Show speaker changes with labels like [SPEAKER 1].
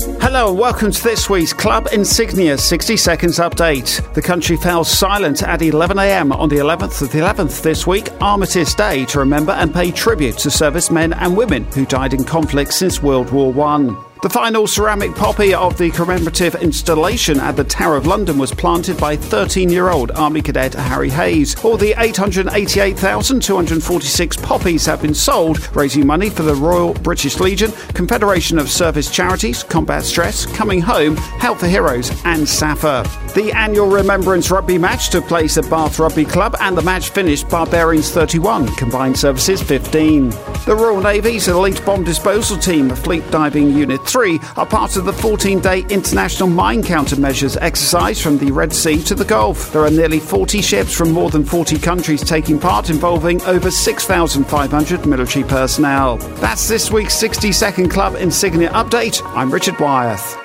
[SPEAKER 1] Hello and welcome to this week's Club Insignia 60 Seconds Update. The country fell silent at 11 a.m. on the 11th of the 11th this week, Armistice Day, to remember and pay tribute to servicemen and women who died in conflict since World War I. The final ceramic poppy of the commemorative installation at the Tower of London was planted by 13-year-old Army Cadet Harry Hayes. All the 888,246 poppies have been sold, raising money for the Royal British Legion, Confederation of Service Charities, Combat Stress, Coming Home, Help for Heroes and SAFA. The annual Remembrance Rugby match took place at Bath Rugby Club and the match finished Barbarians 31, Combined Services 15. The Royal Navy's Elite Bomb Disposal Team, Fleet Diving Unit 3, are part of the 14-day international mine countermeasures exercise from the Red Sea to the Gulf. There are nearly 40 ships from more than 40 countries taking part, involving over 6,500 military personnel. That's this week's 60-second Club Insignia update. I'm Richard Wyeth.